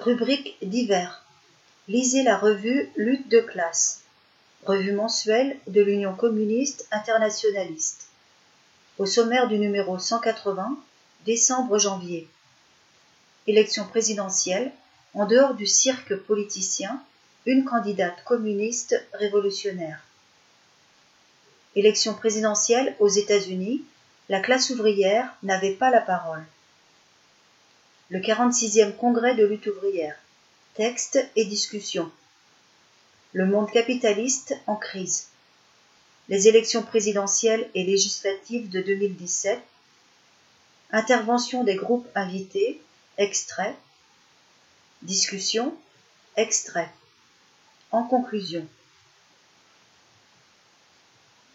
Rubrique divers. Lisez la revue Lutte de classe, revue mensuelle de l'Union communiste internationaliste. Au sommaire du numéro 180, décembre-janvier. Élection présidentielle, en dehors du cirque politicien, une candidate communiste révolutionnaire. Élection présidentielle aux États-Unis, la classe ouvrière n'avait pas la parole. Le 46e congrès de lutte ouvrière. Texte et discussion. Le monde capitaliste en crise. Les élections présidentielles et législatives de 2017. Intervention des groupes invités. Extrait. Discussion. Extrait. En conclusion.